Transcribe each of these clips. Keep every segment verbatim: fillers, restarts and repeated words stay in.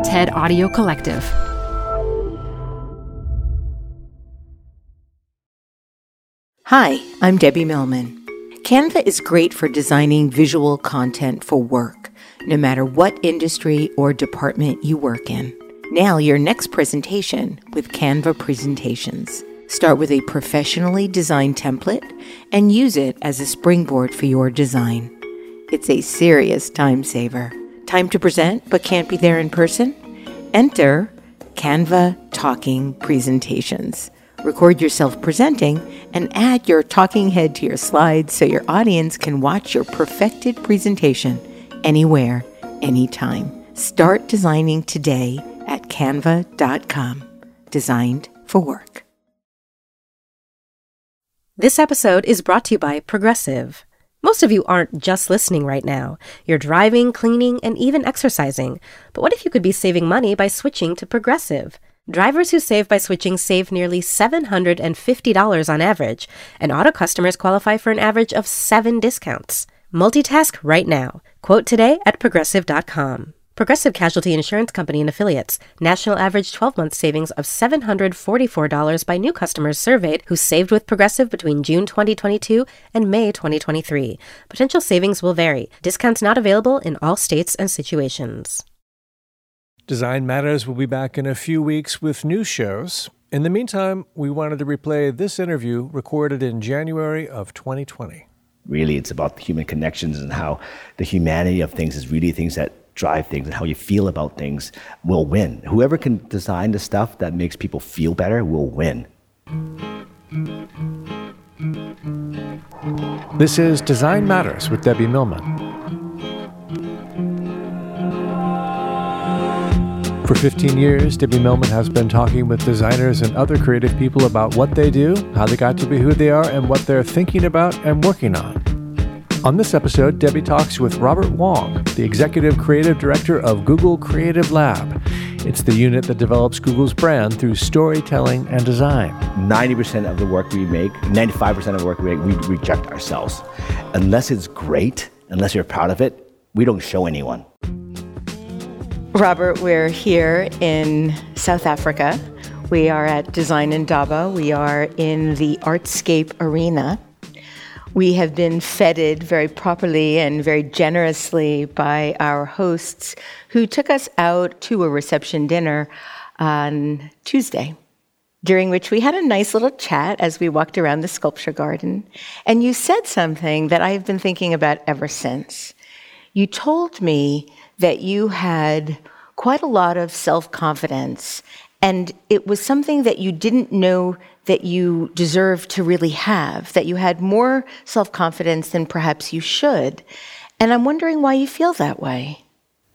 TED Audio Collective. Hi, I'm Debbie Millman. Canva is great for designing visual content for work, no matter what industry or department you work in. Nail your next presentation with Canva Presentations. Start with a professionally designed template and use it as a springboard for your design. It's a serious time saver. Time to present but can't be there in person? Enter Canva Talking Presentations. Record yourself presenting and add your talking head to your slides so your audience can watch your perfected presentation anywhere, anytime. Start designing today at canva dot com. Designed for work. This episode is brought to you by Progressive. Most of you aren't just listening right now. You're driving, cleaning, and even exercising. But what if you could be saving money by switching to Progressive? Drivers who save by switching save nearly seven hundred fifty dollars on average, and auto customers qualify for an average of seven discounts. Multitask right now. Quote today at progressive dot com. Progressive Casualty Insurance Company and Affiliates. National average twelve-month savings of seven hundred forty-four dollars by new customers surveyed who saved with Progressive between June twenty twenty-two and May twenty twenty-three. Potential savings will vary. Discounts not available in all states and situations. Design Matters will be back in a few weeks with new shows. In the meantime, we wanted to replay this interview recorded in January of twenty twenty. Really, it's about the human connections and how the humanity of things is really things that drive things, and how you feel about things will win. Whoever can design the stuff that makes people feel better will win. This is Design Matters with Debbie Millman. For fifteen years, Debbie Millman has been talking with designers and other creative people about what they do, how they got to be who they are, and what they're thinking about and working on. On this episode, Debbie talks with Robert Wong, the Executive Creative Director of Google Creative Lab. It's the unit that develops Google's brand through storytelling and design. ninety percent of the work we make, ninety-five percent of the work we make, we reject ourselves. Unless it's great, unless you're proud of it, we don't show anyone. Robert, we're here in South Africa. We are at Design Indaba. We are in the Artscape Arena. We have been feted very properly and very generously by our hosts who took us out to a reception dinner on Tuesday, during which we had a nice little chat as we walked around the sculpture garden. And you said something that I've been thinking about ever since. You told me that you had quite a lot of self-confidence, and it was something that you didn't know that you deserved to really have, that you had more self-confidence than perhaps you should. And I'm wondering why you feel that way.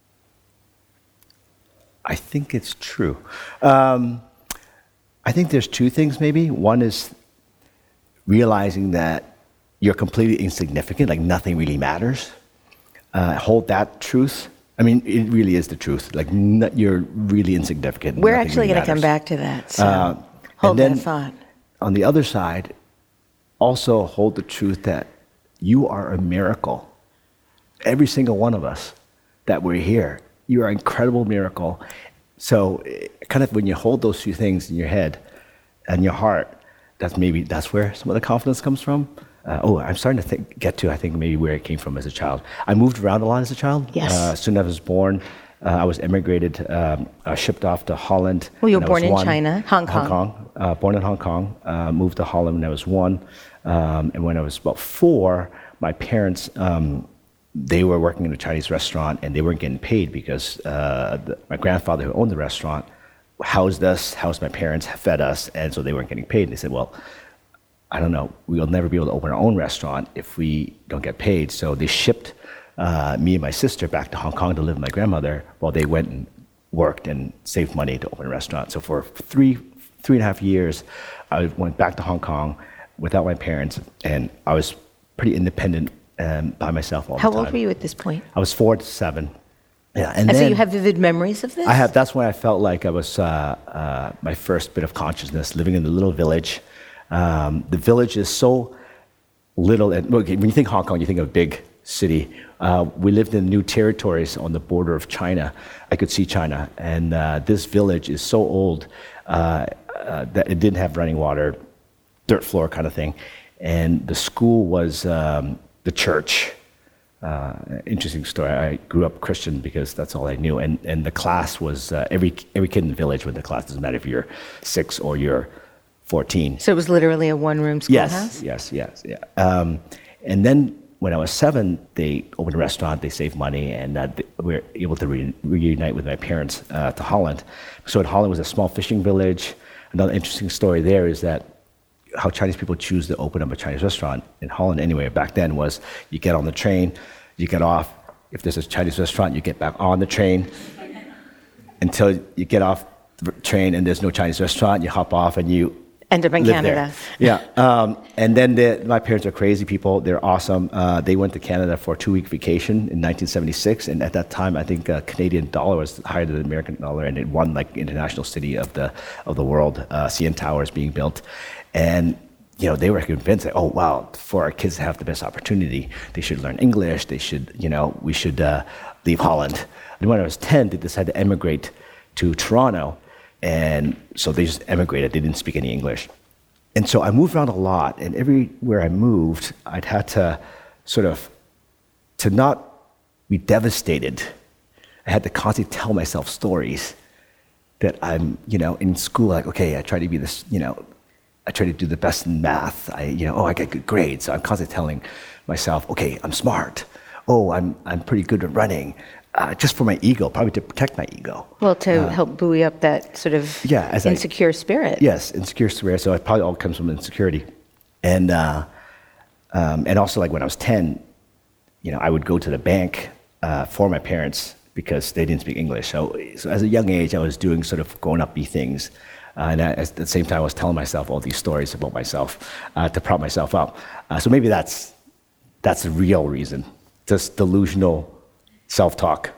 I think it's true. Um, I think there's two things maybe. One is realizing that you're completely insignificant, like nothing really matters. Uh, hold that truth. I mean, it really is the truth. Like, n- you're really insignificant. We're Nothing actually really going to come matters. back to that, so Uh, hold and then, that thought. On the other side, also hold the truth that you are a miracle. Every single one of us that we're here, you are an incredible miracle. So eh, kind of when you hold those two things in your head and your heart, that's maybe, that's where some of the confidence comes from. Uh, oh, I'm starting to think, get to, I think, maybe where it came from as a child. I moved around a lot as a child. Yes. Uh, as soon as I was born, uh, I was immigrated, um, uh, shipped off to Holland. Well, you were when I born was in one. China, Hong Kong. Hong Kong. Uh, born in Hong Kong. Uh, moved to Holland when I was one. Um, and when I was about four, my parents, um, they were working in a Chinese restaurant, and they weren't getting paid because uh, the, my grandfather, who owned the restaurant, housed us, housed my parents, fed us, and so they weren't getting paid. And they said, well, I don't know, we'll never be able to open our own restaurant if we don't get paid. So they shipped uh, me and my sister back to Hong Kong to live with my grandmother while they went and worked and saved money to open a restaurant. So for three, three and a half years, I went back to Hong Kong without my parents, and I was pretty independent um, by myself all How the time. old were you at this point? I was four to seven. Yeah, and, And then so you have vivid memories of this? I have. That's when I felt like I was uh, uh, my first bit of consciousness, living in the little village. Um, the village is so little, and look, when you think Hong Kong, you think of big city. Uh, we lived in new territories on the border of China. I could see China, and uh, this village is so old uh, uh, that it didn't have running water, dirt floor kind of thing, and the school was um, the church. Uh, interesting story. I grew up Christian because that's all I knew, and and the class was uh, every every kid in the village went to class. Doesn't matter if you're six or you're fourteen. So it was literally a one-room schoolhouse? Yes, yes, yes, yeah. Um, and then when I was seven, they opened a restaurant. They saved money, and uh, we were able to re- reunite with my parents uh, to Holland. So in Holland was a small fishing village. Another interesting story there is that how Chinese people choose to open up a Chinese restaurant in Holland anyway back then was you get on the train, you get off. If there's a Chinese restaurant, you get back on the train until you get off the train and there's no Chinese restaurant. You hop off and you end up in live Canada. There. Yeah, um, and then the, my parents are crazy people. They're awesome. Uh, they went to Canada for a two-week vacation in nineteen seventy-six, and at that time, I think uh, Canadian dollar was higher than the American dollar, and it won like international city of the of the world. Uh, C N Tower is being built, and you know they were convinced that, oh wow, for our kids to have the best opportunity, they should learn English. They should, you know, we should uh, leave Holland. And when I was ten, they decided to emigrate to Toronto. And so they just emigrated. They didn't speak any English. And so I moved around a lot. And everywhere I moved, I'd had to sort of, to not be devastated, I had to constantly tell myself stories that I'm, you know, in school, like, okay, I try to be this, you know, I try to do the best in math. I, you know, oh, I get good grades. So I'm constantly telling myself, okay, I'm smart. Oh, I'm I'm pretty good at running. Uh, just for my ego, probably to protect my ego. Well, to uh, help buoy up that sort of yeah, as insecure I, spirit. Yes, insecure spirit. So it probably all comes from insecurity. And uh, um, and also, like when I was ten, you know, I would go to the bank uh, for my parents because they didn't speak English. So, so as a young age, I was doing sort of grown-up-y things. Uh, and at the same time, I was telling myself all these stories about myself uh, to prop myself up. Uh, so maybe that's that's the real reason, just delusional self-talk.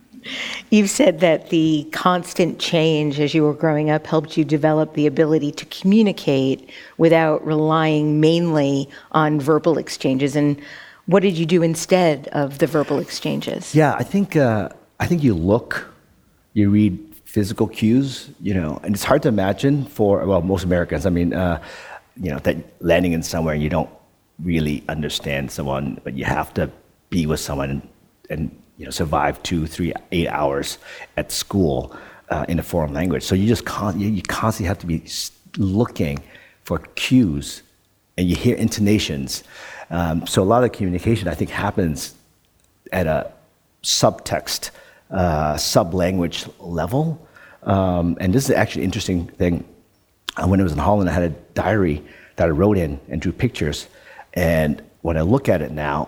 You've said that the constant change as you were growing up helped you develop the ability to communicate without relying mainly on verbal exchanges. And what did you do instead of the verbal exchanges? Yeah, I think uh, I think you look, you read physical cues, you know, and it's hard to imagine for, well, most Americans, I mean, uh, you know, that landing in somewhere and you don't really understand someone, but you have to be with someone and, and you know, survive two, three, eight hours at school uh, in a foreign language. So you just con- you, you constantly have to be looking for cues, and you hear intonations. Um, so a lot of communication, I think, happens at a subtext, uh, sub-language level. Um, and this is actually an interesting thing. Uh, when I was in Holland, I had a diary that I wrote in and drew pictures. And when I look at it now,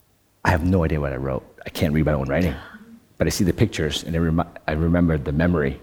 I have no idea what I wrote. I can't read my own writing, but I see the pictures and I, rem- I remember the memory.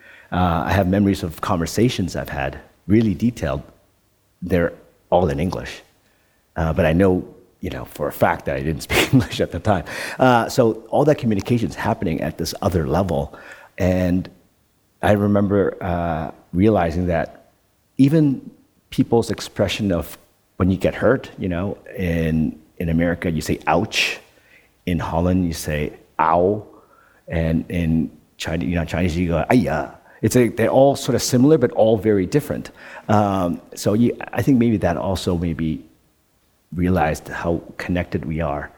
Uh, I have memories of conversations I've had, really detailed. They're all in English, uh, but I know, you know, for a fact that I didn't speak English at the time. Uh, so all that communication is happening at this other level, and I remember uh, realizing that even people's expression of when you get hurt, you know, in in America you say "ouch." In Holland, you say "ow," and in China, you know, Chinese, you go "ayya." It's a, they're all sort of similar, but all very different. Um, so you, I think maybe that also maybe realized how connected we are.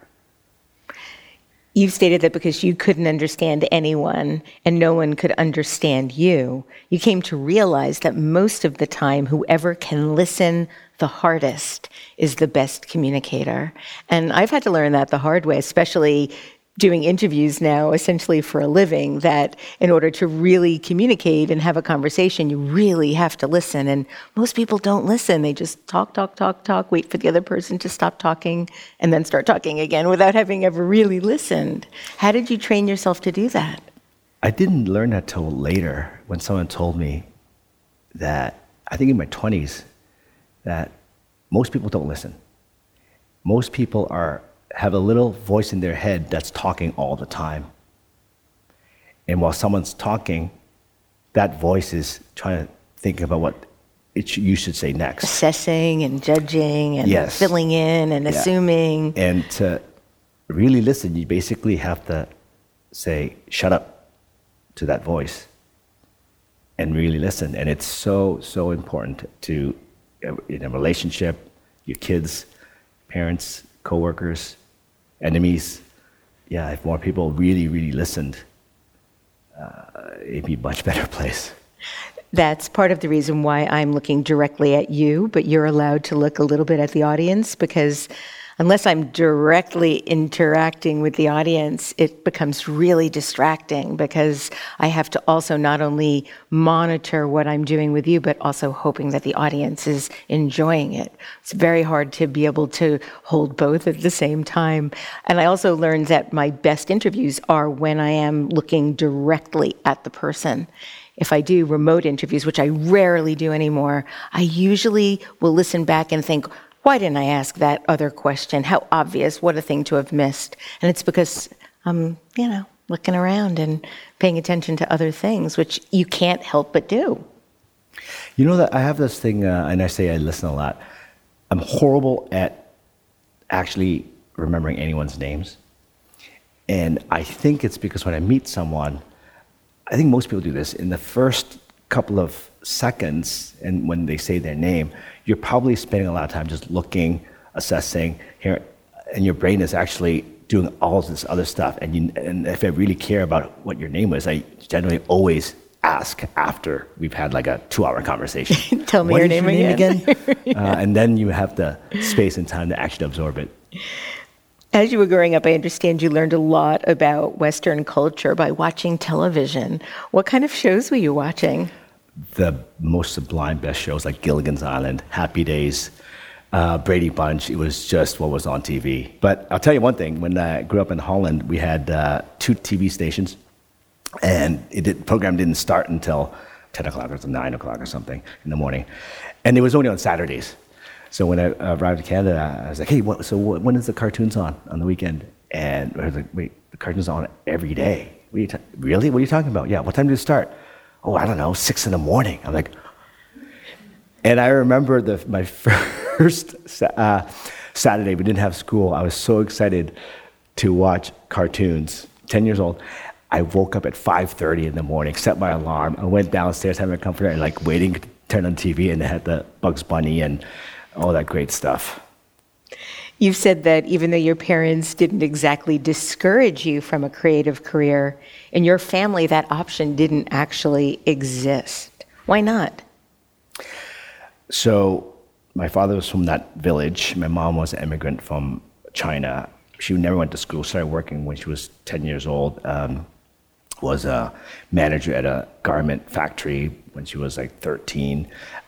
You've stated that because you couldn't understand anyone and no one could understand you, you came to realize that most of the time, whoever can listen the hardest is the best communicator. And I've had to learn that the hard way, especially doing interviews now essentially for a living, that in order to really communicate and have a conversation, you really have to listen. And most people don't listen. They just talk, talk, talk, talk, wait for the other person to stop talking, and then start talking again without having ever really listened. How did you train yourself to do that? I didn't learn that till later when someone told me that, I think in my twenties, that most people don't listen. Most people are have a little voice in their head that's talking all the time. And while someone's talking, that voice is trying to think about what it sh- you should say next. Assessing and judging and yes. filling in and yeah. assuming. And to really listen, you basically have to say, shut up to that voice and really listen. And it's so, so important to, in a relationship, your kids, parents, coworkers, enemies. Yeah, if more people really, really listened, uh, it'd be a much better place. That's part of the reason why I'm looking directly at you, but you're allowed to look a little bit at the audience, because unless I'm directly interacting with the audience, it becomes really distracting, because I have to also not only monitor what I'm doing with you, but also hoping that the audience is enjoying it. It's very hard to be able to hold both at the same time. And I also learned that my best interviews are when I am looking directly at the person. If I do remote interviews, which I rarely do anymore, I usually will listen back and think, why didn't I ask that other question? How obvious, what a thing to have missed. And it's because I'm, you know, looking around and paying attention to other things, which you can't help but do. You know that I have this thing, uh, and I say I listen a lot. I'm horrible at actually remembering anyone's names. And I think it's because when I meet someone, I think most people do this, in the first couple of seconds, and when they say their name, you're probably spending a lot of time just looking, assessing, here, and your brain is actually doing all this other stuff. And, you, and if I really care about what your name was, I generally always ask after we've had like a two-hour conversation. Tell me what your is name your again. Name again? uh, and then you have the space and time to actually absorb it. As you were growing up, I understand you learned a lot about Western culture by watching television. What kind of shows were you watching? The most sublime, best shows like Gilligan's Island, Happy Days, uh, Brady Bunch. It was just what was on T V. But I'll tell you one thing. When I grew up in Holland, we had uh, two T V stations, and it did, the program didn't start until ten o'clock or nine o'clock or something in the morning. And it was only on Saturdays. So when I arrived in Canada, I was like, hey, what, so what, when is the cartoons on on the weekend? And I was like, wait, the cartoons are on every day. What are you ta- really? What are you talking about? Yeah, what time did it start? Oh, I don't know, six in the morning. I'm like, and I remember the my first uh, Saturday, we didn't have school. I was so excited to watch cartoons, ten years old. I woke up at five thirty in the morning, set my alarm. I went downstairs, had my comforter, and like waiting to turn on T V, and they had the Bugs Bunny and all that great stuff. You've said that even though your parents didn't exactly discourage you from a creative career, in your family that option didn't actually exist. Why not? So my father was from that village. My mom was an immigrant from China. She never went to school, started working when she was ten years old. Um, was a manager at a garment factory when she was like thirteen.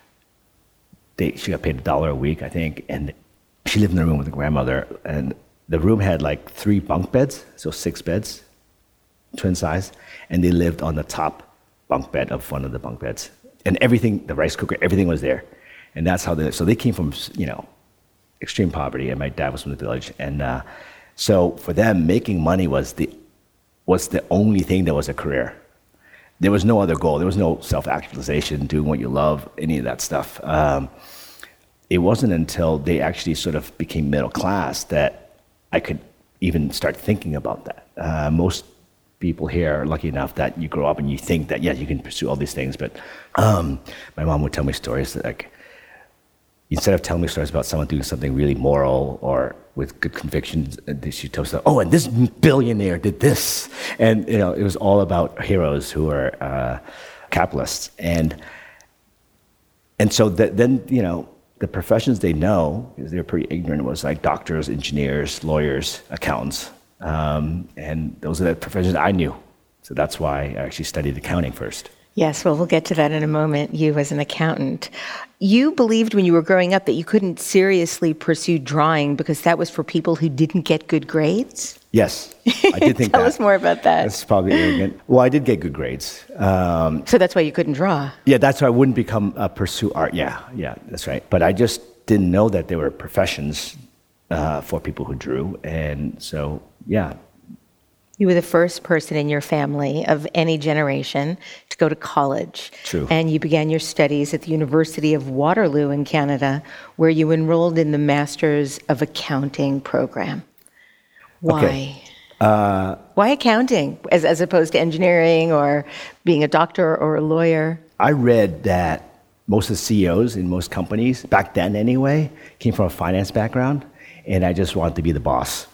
They, she got paid a dollar a week, I think, and she lived in the room with her grandmother, and the room had like three bunk beds, so six beds, twin size, and they lived on the top bunk bed of one of the bunk beds. And everything, the rice cooker, everything was there. And that's how they, so they came from, you know, extreme poverty, and my dad was from the village. And uh, so for them, making money was the, was the only thing that was a career. There was no other goal. There was no self-actualization, doing what you love, any of that stuff. Um, it wasn't until they actually sort of became middle class that I could even start thinking about that. Uh, most people here are lucky enough that you grow up and you think that, yeah, you can pursue all these things. But um, my mom would tell me stories that, like, instead of telling me stories about someone doing something really moral or with good convictions, she told us, oh, and this billionaire did this. And, you know, it was all about heroes who were uh, capitalists. And and so that, then, you know, the professions they know, because they were pretty ignorant, was like doctors, engineers, lawyers, accountants. Um, and those are the professions I knew. So that's why I actually studied accounting first. Yes, well, we'll get to that in a moment, you as an accountant. You believed when you were growing up that you couldn't seriously pursue drawing because that was for people who didn't get good grades? Yes, I did think Tell that. us more about that. That's probably arrogant. Well, I did get good grades. Um, so that's why you couldn't draw? Yeah, that's why I wouldn't become uh, pursue art. Yeah, yeah, that's right. But I just didn't know that there were professions uh, for people who drew. And so, yeah. You were the first person in your family of any generation to go to college. True. And you began your studies at the University of Waterloo in Canada, where you enrolled in the Masters of Accounting program. Why? Okay. Uh, Why accounting as, as opposed to engineering or being a doctor or a lawyer? I read that most of the C E Os in most companies, back then anyway, came from a finance background, and I just wanted to be the boss,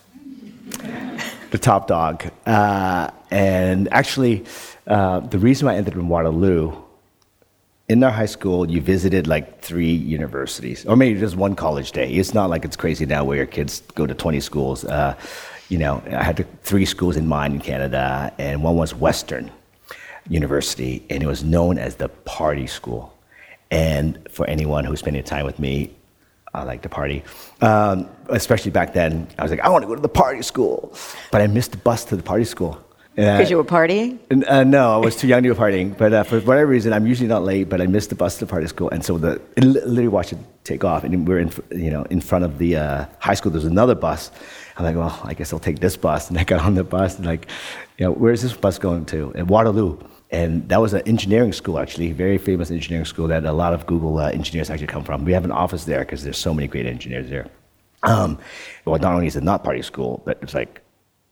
the top dog. Uh, and actually, uh, the reason why I ended up in Waterloo, in our high school, you visited like three universities, or maybe just one college day. It's not like it's crazy now where your kids go to twenty schools. Uh, you know, I had three schools in mind in Canada, and one was Western University, and it was known as the party school. And for anyone who's spending time with me, I like to party. Um, especially back then, I was like, I want to go to the party school. But I missed the bus to the party school. Because uh, you were partying? Uh, no, I was too young to go partying. But uh, for whatever reason, I'm usually not late, but I missed the bus to the party school. And so the, it literally watched it take off. And we were in, you know, in front of the uh, high school. There's another bus. I'm like, well, I guess I'll take this bus. And I got on the bus and like, you know, where's this bus going to? And Waterloo. And that was an engineering school, actually, very famous engineering school that a lot of Google uh, engineers actually come from. We have an office there because there's so many great engineers there. Um, well, not only is it not party school, but it's like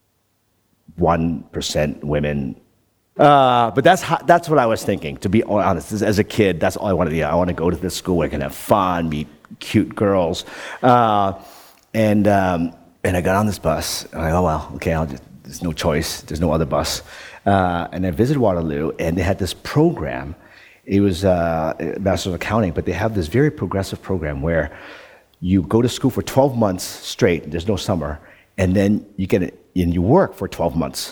one percent women. Uh, but that's how, that's what I was thinking, to be honest. As a kid, that's all I wanted to do. I want to go to this school where I can have fun, meet cute girls. Uh, and um, and I got on this bus. And I'm like, oh, well, okay, I'll just, there's no choice. There's no other bus. Uh, and I visited Waterloo, and they had this program. It was uh, a Master of Accounting, but they have this very progressive program where you go to school for twelve months straight. There's no summer, and then you get it, and you work for twelve months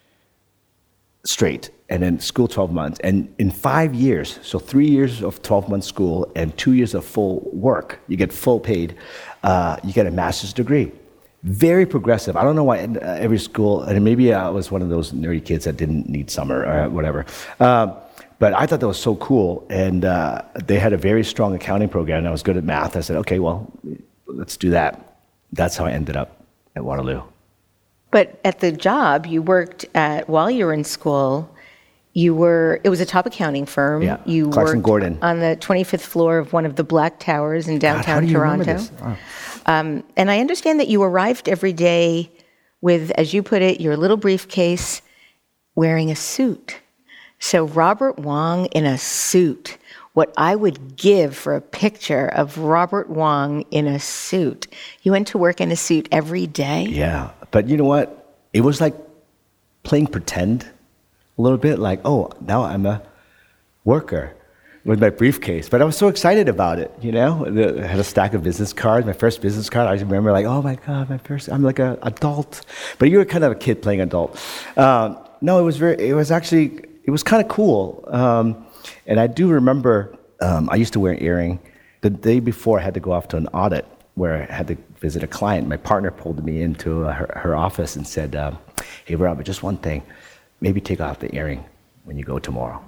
straight, and then school twelve months. And in five years, so three years of twelve months school and two years of full work, you get full paid. Uh, you get a master's degree. Very progressive. I don't know why every school, and maybe I was one of those nerdy kids that didn't need summer or whatever. Um, but I thought that was so cool, and uh, they had a very strong accounting program, and I was good at math. I said, okay, well, let's do that. That's how I ended up at Waterloo. But at the job you worked at while you were in school, you were, it was a top accounting firm. Yeah, you Clarkson worked Gordon. on the twenty-fifth floor of one of the Black Towers in downtown God, how do you Toronto. remember this? Oh. Um, and I understand that you arrived every day with, as you put it, your little briefcase, wearing a suit. So Robert Wong in a suit. What I would give for a picture of Robert Wong in a suit. You went to work in a suit every day? Yeah, but you know what? It was like playing pretend a little bit, like, oh, now I'm a worker with my briefcase. But I was so excited about it, you know? I had a stack of business cards, my first business card. I remember like, oh my God, my first, I'm like an adult. But you were kind of a kid playing adult. Um, no, it was very, it was actually, it was kind of cool. Um, and I do remember, um, I used to wear an earring. The day before I had to go off to an audit where I had to visit a client. My partner pulled me into uh, her, her office and said, um, hey, Robert, just one thing. Maybe take off the earring when you go tomorrow.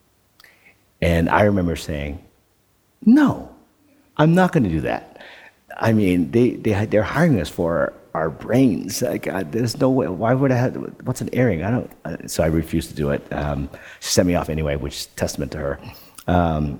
And I remember saying, no, I'm not going to do that. I mean, they, they, they're hiring us for our brains. Like, uh, there's no way, why would I have, what's an earring? I don't, uh, so I refused to do it. Um, she sent me off anyway, which is testament to her. Um,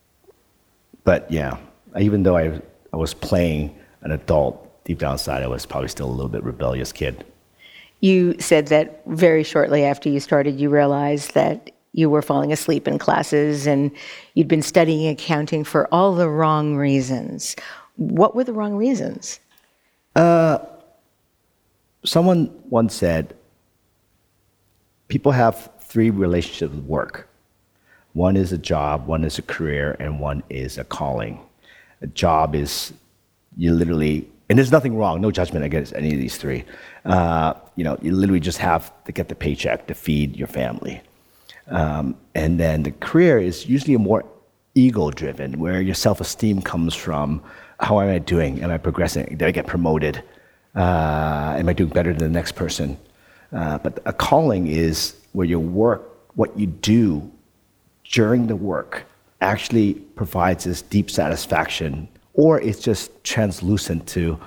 but yeah, even though I, I was playing an adult, deep down inside, I was probably still a little bit rebellious kid. You said that very shortly after you started, you realized that you were falling asleep in classes and you'd been studying accounting for all the wrong reasons. What were the wrong reasons? Uh, someone once said, people have three relationships with work. One is a job, one is a career, and one is a calling. A job is, you literally, and there's nothing wrong, no judgment against any of these three. Uh, you know, you literally just have to get the paycheck to feed your family. Um, and then the career is usually a more ego-driven, where your self-esteem comes from, how am I doing? Am I progressing? Did I get promoted? Uh, am I doing better than the next person? Uh, but a calling is where your work, what you do during the work, actually provides this deep satisfaction, or it's just translucent to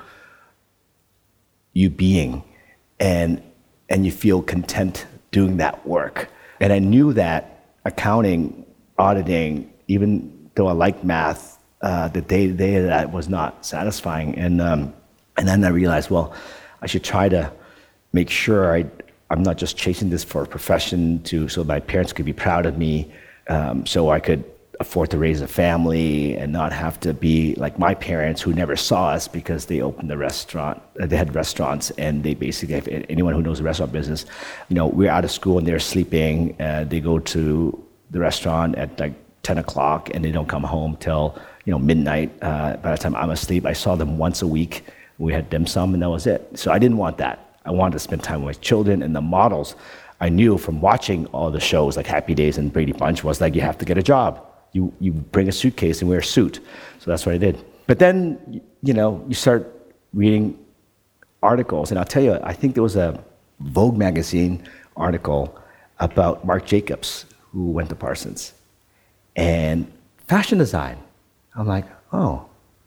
you being, and and you feel content doing that work. And I knew that accounting, auditing, even though I liked math, uh, the day-to-day of that was not satisfying. And um, and then I realized, well, I should try to make sure I, I'm not just chasing this for a profession to so my parents could be proud of me, um, so I could afford to raise a family and not have to be like my parents who never saw us because they opened the restaurant, uh, they had restaurants, and they basically, if anyone who knows the restaurant business, you know, we're out of school and they're sleeping, uh, they go to the restaurant at like ten o'clock and they don't come home till, you know, midnight. Uh, by the time I'm asleep, I saw them once a week. We had dim sum and that was it. So I didn't want that. I wanted to spend time with my children, and the models I knew from watching all the shows like Happy Days and Brady Bunch was like, you have to get a job. You you bring a suitcase and wear a suit. So that's what I did. But then, you know, you start reading articles, and I'll tell you, I think there was a Vogue magazine article about Marc Jacobs, who went to Parsons, and fashion design. I'm like, oh,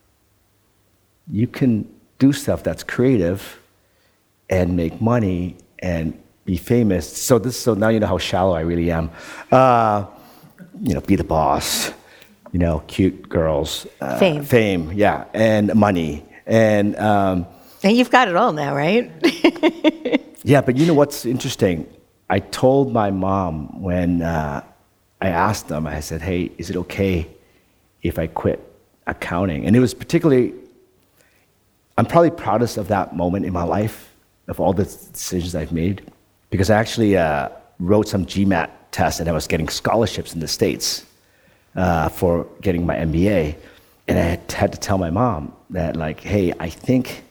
you can do stuff that's creative and make money and be famous. So this, so now you know how shallow I really am. Uh, you know, be the boss, you know, cute girls. Uh, fame. Fame, yeah, and money. And, um, and you've got it all now, right? yeah, but you know what's interesting? I told my mom when uh, I asked them, I said, hey, is it okay if I quit accounting? And it was particularly, I'm probably proudest of that moment in my life, of all the decisions I've made, because I actually uh, wrote some GMAT tests and I was getting scholarships in the States uh, for getting my M B A. And I had, had to tell my mom that, like, hey, I think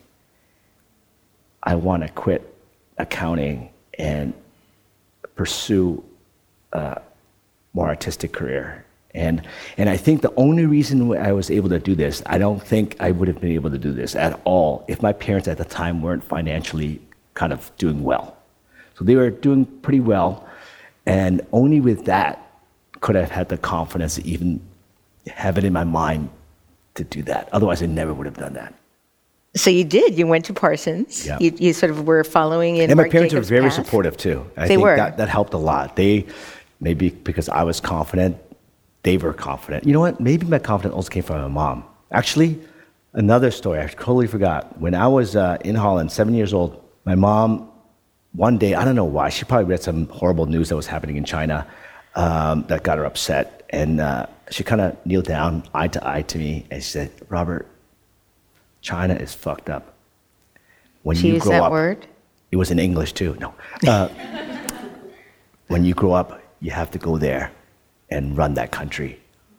I want to quit accounting and pursue a more artistic career. And and I think the only reason I was able to do this, I don't think I would have been able to do this at all if my parents at the time weren't financially kind of doing well. So they were doing pretty well, and only with that could I have had the confidence to even have it in my mind to do that. Otherwise, I never would have done that. So you did. You went to Parsons. Yeah. You, you sort of were following in And my Marc parents Jacobs' were very path. supportive too. I They think were. That, that helped a lot. They, maybe because I was confident, they were confident. You know what? Maybe my confidence also came from my mom. Actually, another story I totally forgot. When I was uh, in Holland, seven years old, my mom, one day, I don't know why, she probably read some horrible news that was happening in China um, that got her upset. And uh, she kind of kneeled down, eye to eye to me, and she said, Robert, China is fucked up. When She you used grow that up, word? it was in English too, no. Uh, when you grow up, you have to go there and run that country.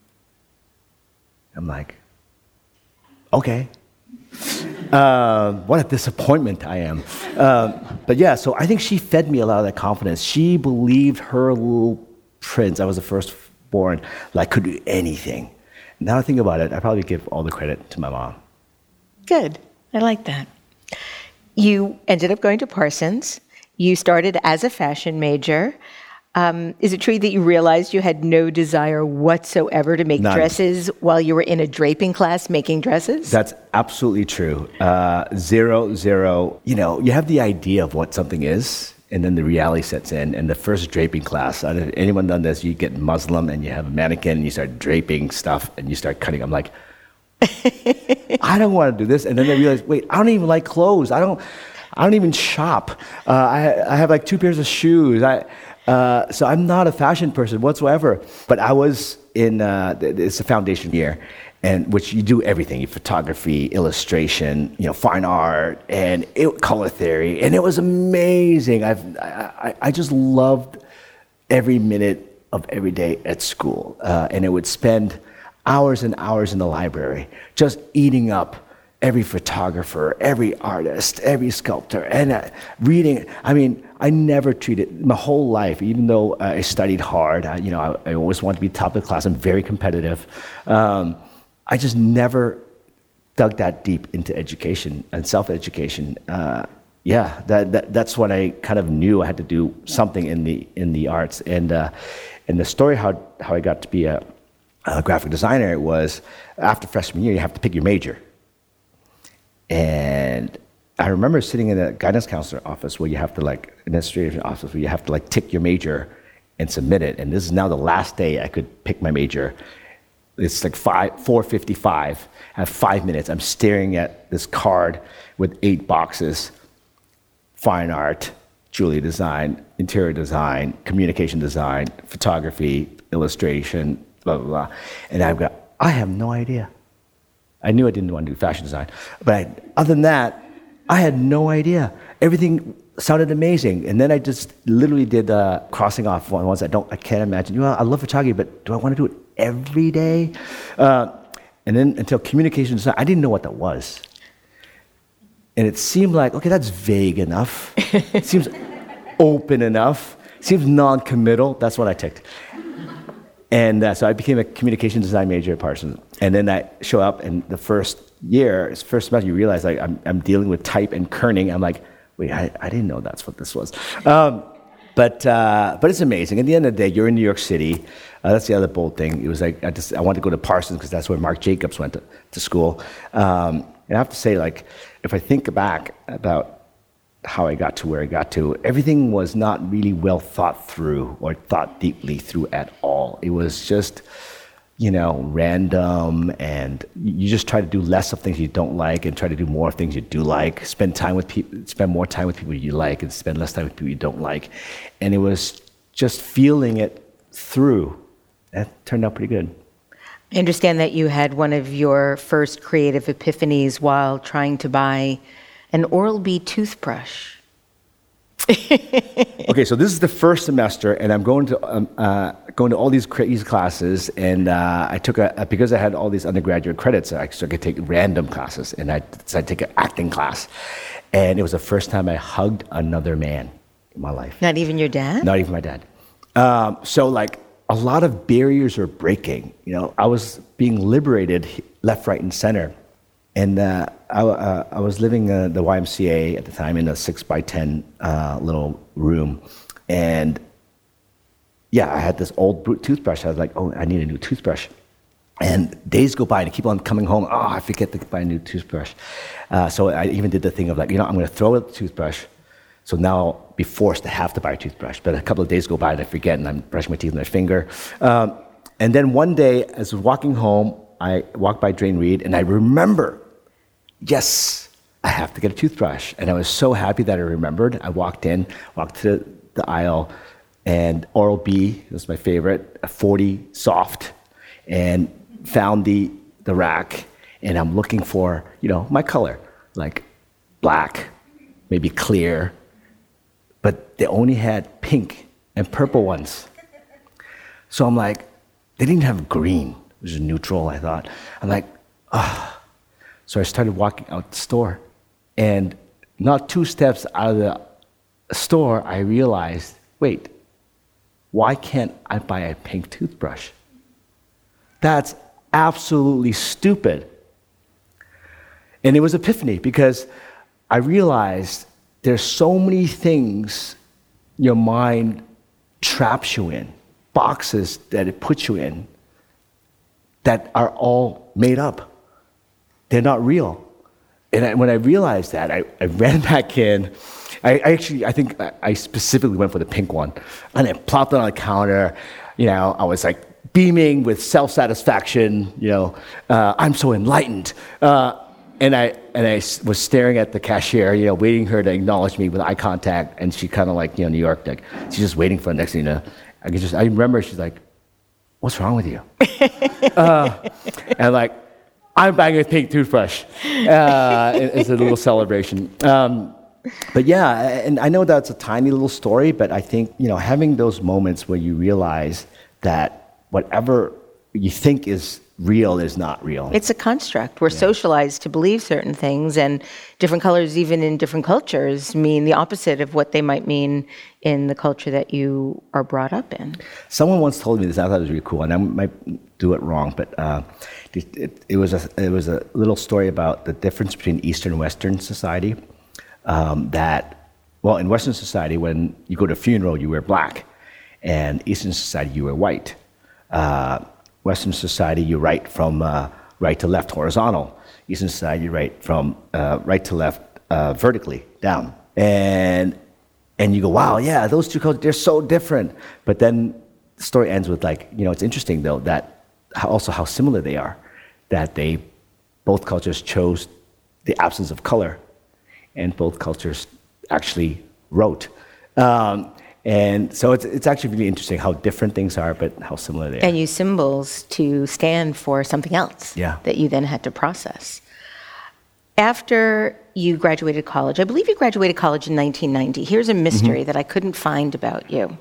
I'm like, okay. Uh, what a disappointment I am. Uh, but yeah, so I think she fed me a lot of that confidence. She believed her little prince, I was the firstborn, like could do anything. Now I think about it, I probably give all the credit to my mom. Good. I like that. You ended up going to Parsons. You started as a fashion major. Um, is it true that you realized you had no desire whatsoever to make None. dresses while you were in a draping class making dresses? That's absolutely true. Uh, zero, zero. You know, you have the idea of what something is, and then the reality sets in. And the first draping class, I don't know if anyone done this, you get Muslim and you have a mannequin and you start draping stuff and you start cutting. I'm like, I don't want to do this. And then I realized, wait, I don't even like clothes. I don't, I don't even shop. Uh, I, I have like two pairs of shoes. I, uh, so I'm not a fashion person whatsoever. But I was in, uh, it's a foundation year, and which you do everything, you photography, illustration, you know, fine art, and it, color theory, and it was amazing. I've, I, I just loved every minute of every day at school, uh, and it would spend hours and hours in the library, just eating up every photographer, every artist, every sculptor, and uh, reading. I mean, I never treated my whole life, even though uh, I studied hard. I, you know, I, I always wanted to be top of the class. I'm very competitive. Um, I just never dug that deep into education and self-education. Uh, yeah, that, that that's when I kind of knew I had to do something in the in the arts. And uh, and the story how how I got to be a A graphic designer was after freshman year, you have to pick your major. And I remember sitting in a guidance counselor office where you have to like, administrative office where you have to like tick your major and submit it. And this is now the last day I could pick my major. It's like five, four fifty-five. I have five minutes. I'm staring at this card with eight boxes. fine art, jewelry design, interior design, communication design, photography, illustration, blah, blah, blah. And I've got, I have no idea. I knew I didn't want to do fashion design. But I, other than that, I had no idea. Everything sounded amazing. And then I just literally did uh, crossing off ones I don't, I can't imagine. You know, I love photography, but do I want to do it every day? Uh, and then until communication design, I didn't know what that was. And it seemed like, okay, that's vague enough. It seems open enough. It seems non-committal. That's what I ticked. And uh, so I became a communication design major at Parsons. And then I show up, and the first year, first semester, you realize like I'm, I'm dealing with type and kerning. I'm like, wait, I, I didn't know that's what this was. Um, but uh, but it's amazing. At the end of the day, you're in New York City. Uh, that's the other bold thing. It was like I just I wanted to go to Parsons because that's where Marc Jacobs went to, to school. Um, and I have to say, like, if I think back about how I got to where I got to, everything was not really well thought through or thought deeply through at all. It was just, you know, random, and you just try to do less of things you don't like and try to do more things you do like. Spend time with people, spend more time with people you like, and spend less time with people you don't like. And it was just feeling it through. That turned out pretty good. I understand that you had one of your first creative epiphanies while trying to buy an Oral-B toothbrush. Okay, so this is the first semester, and I'm going to um, uh, going to all these, cra- these classes, and uh, I took a, because I had all these undergraduate credits, I so I could take random classes, and I decided to take an acting class, and it was the first time I hugged another man in my life. Not even your dad? Not even my dad. Um, so like a lot of barriers are breaking. You know, I was being liberated left, right, and center. And uh, I, uh, I was living uh, the Y M C A at the time in a six by ten uh, little room, and yeah, I had this old toothbrush. I was like, oh, I need a new toothbrush. And days go by, and I keep on coming home. Oh, I forget to buy a new toothbrush. Uh, so I even did the thing of like, you know, I'm going to throw out the toothbrush. So now I'll be forced to have to buy a toothbrush. But a couple of days go by, and I forget, and I'm brushing my teeth with my finger. Um, and then one day, as I was walking home, I walked by Drain Reed, and I remember, yes, I have to get a toothbrush. And I was so happy that I remembered. I walked in, walked to the aisle, and Oral-B was my favorite, a forty soft, and found the the rack, and I'm looking for, you know, my color, like black, maybe clear, but they only had pink and purple ones. So I'm like, they didn't have green, which is neutral, I thought. I'm like, ah. Oh. So I started walking out the store, and not two steps out of the store, I realized, wait, why can't I buy a pink toothbrush? That's absolutely stupid. And it was epiphany, because I realized there's so many things your mind traps you in, boxes that it puts you in, that are all made up. They're not real. And I, when I realized that, I, I ran back in. I, I actually, I think I, I specifically went for the pink one. And I plopped it on the counter. You know, I was like beaming with self-satisfaction. You know, uh, I'm so enlightened. Uh, and I and I was staring at the cashier, you know, waiting her to acknowledge me with eye contact. And she kind of like, you know, New York, like, she's just waiting for the next thing, you know. I could just, I remember she's like, what's wrong with you? uh, and like, I'm buying a pink toothbrush. Uh, it's a little celebration. Um, but yeah, and I know that's a tiny little story, but I think, you know, having those moments where you realize that whatever you think is real is not real. It's a construct. We're yeah. socialized to believe certain things, and different colors, even in different cultures, mean the opposite of what they might mean in the culture that you are brought up in. Someone once told me this, I thought it was really cool, and I might do it wrong, but uh, it, it, it, was a, it was a little story about the difference between Eastern and Western society. Um, that, well, in Western society, when you go to a funeral, you wear black, and Eastern society, you wear white. Uh, Western society, you write from uh, right to left horizontal. Eastern society, you write from uh, right to left uh, vertically down. And and you go, wow, yeah, those two cultures, they're so different. But then the story ends with like, you know, it's interesting though that how, also how similar they are. That they, both cultures chose the absence of color, and both cultures actually wrote. Um, and so it's it's actually really interesting how different things are, but how similar they are. And use symbols to stand for something else Yeah. that you then had to process. After you graduated college, I believe you graduated college in nineteen ninety. Here's a mystery mm-hmm. that I couldn't find about you.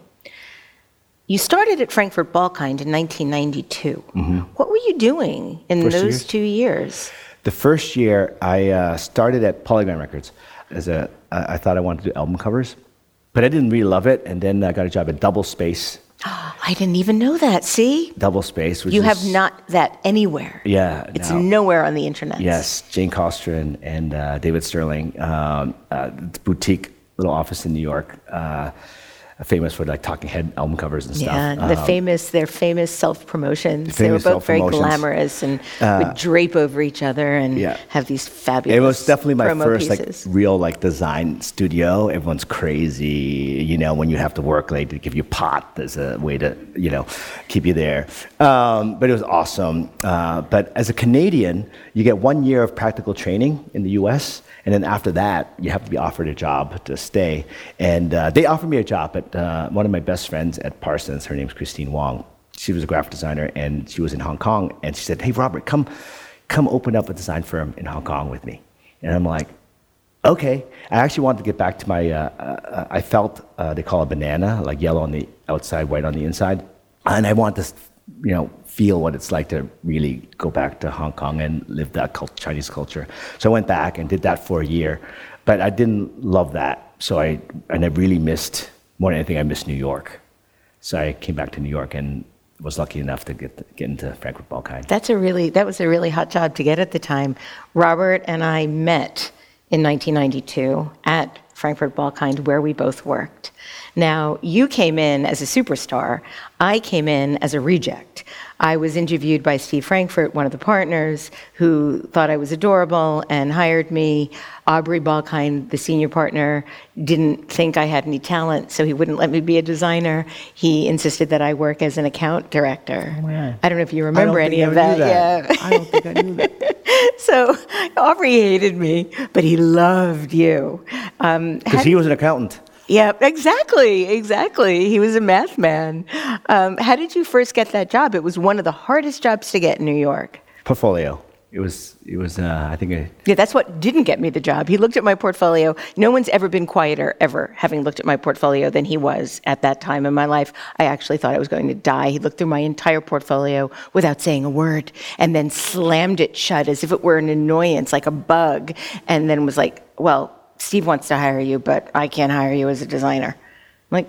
You started at Frankfurt Ballkind in nineteen ninety-two. Mm-hmm. What were you doing in first those years? two years? The first year, I uh, started at Polygram Records. As a, I thought I wanted to do album covers, but I didn't really love it. And then I got a job at Double Space. Oh, I didn't even know that. See? Double Space. Which you is, have not that anywhere. Yeah. It's no. nowhere on the internet. Yes. Jane Coster and, and uh, David Sterling. Um, uh, boutique little office in New York. Uh, famous for like Talking Head album covers and stuff. Yeah, the um, famous, their famous self-promotions. The they were famous both very glamorous and uh, would drape over each other and yeah. have these fabulous It was definitely my promo first pieces. like real like design studio. Everyone's crazy, you know, when you have to work late, they give you pot as a way to, you know, keep you there. Um, but it was awesome. Uh, but as a Canadian, you get one year of practical training in the U S, and then after that, you have to be offered a job to stay. And uh, they offered me a job at uh, one of my best friends at Parsons. Her name's Christine Wong. She was a graphic designer, and she was in Hong Kong. And she said, "Hey, Robert, come, come open up a design firm in Hong Kong with me." And I'm like, "Okay." I actually wanted to get back to my. Uh, uh, I felt uh, they call it banana, like yellow on the outside, white on the inside, and I wanted to, you know, feel what it's like to really go back to Hong Kong and live that cult- Chinese culture. So I went back and did that for a year, but I didn't love that. So I and I really missed, more than anything, I missed New York. So I came back to New York and was lucky enough to get get into Frankfurt Ballkind. That's a really that was a really hot job to get at the time. Robert and I met in nineteen ninety-two at Frankfurt Ballkind, where we both worked. Now, you came in as a superstar. I came in as a reject. I was interviewed by Steve Frankfurt, one of the partners, who thought I was adorable and hired me. Aubrey Ballkind, the senior partner, didn't think I had any talent, so he wouldn't let me be a designer. He insisted that I work as an account director. Oh, yeah. I don't know if you remember any of that. that. Yeah. I don't think I knew that. So Aubrey hated me, but he loved you. Um, Because he was an accountant. Yeah, exactly, exactly. He was a math man. Um, how did you first get that job? It was one of the hardest jobs to get in New York. Portfolio. It was, it was. Uh, I think. A, Yeah, that's what didn't get me the job. He looked at my portfolio. No one's ever been quieter, ever, having looked at my portfolio than he was at that time in my life. I actually thought I was going to die. He looked through my entire portfolio without saying a word and then slammed it shut as if it were an annoyance, like a bug, and then was like, well, Steve wants to hire you, but I can't hire you as a designer. I'm like,